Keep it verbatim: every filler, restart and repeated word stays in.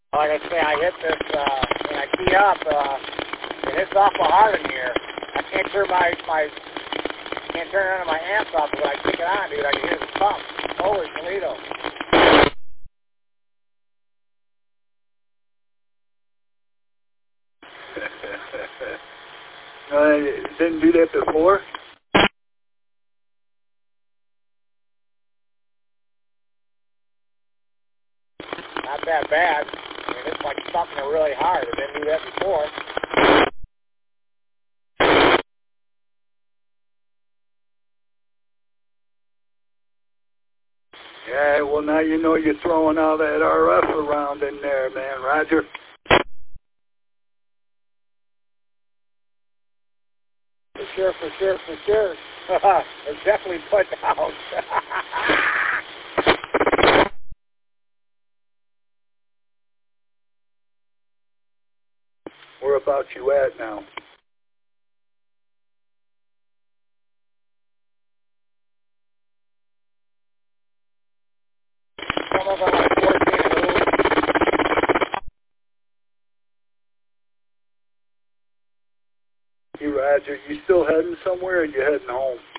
Like I say, I hit this, uh, when I key up, uh, it hits awful hard in here. I can't turn my, my, can't turn none of my amps off, but when I kick it on, dude, I can hear the pump. Holy Toledo. uh, didn't do that before? Not that bad. I mean, it's like something really hard. I didn't do that before. Yeah, well, now you know you're throwing all that R F around in there, man. Roger. For sure, for sure, for sure. It's definitely put out. Where about you at now? Come up on like fourteen. You, Roger, you still heading somewhere or you heading home?